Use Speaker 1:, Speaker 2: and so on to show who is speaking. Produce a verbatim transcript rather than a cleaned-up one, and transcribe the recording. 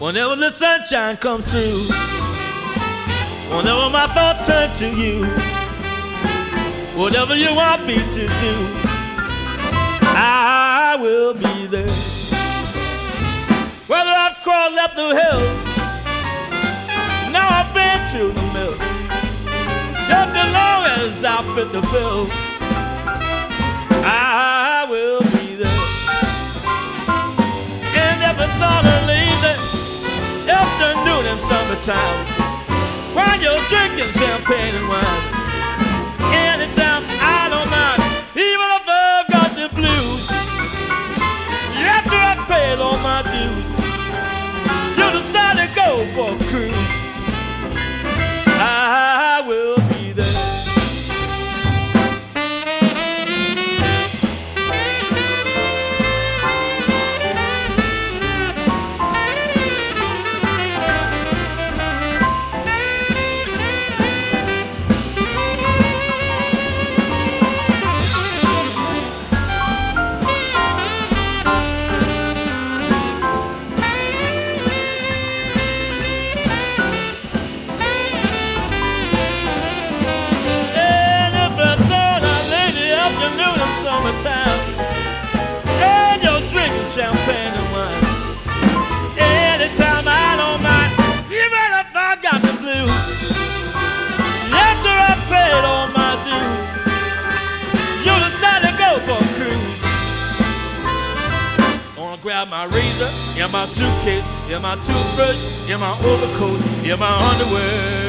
Speaker 1: Whenever the sunshine comes through, whenever my thoughts turn to you, whatever you want me to do, I will be there. Whether I've crawled up the hill, now I've been through the mill, just as long as I fit the bill, I will be there. And if it's on a lazy afternoon in summertime, while you're drinking champagne and wine, anytime I don't mind, even if I've got the blues, after I've paid all my dues, you decide to go for a cruise, I will be there. Summertime, and you're drinking champagne and wine, anytime I don't mind, even if I got the blues, after I paid all my dues, you decide to go for a cruise. I wanna grab my razor, in my suitcase, in my toothbrush, in my overcoat, in my underwear.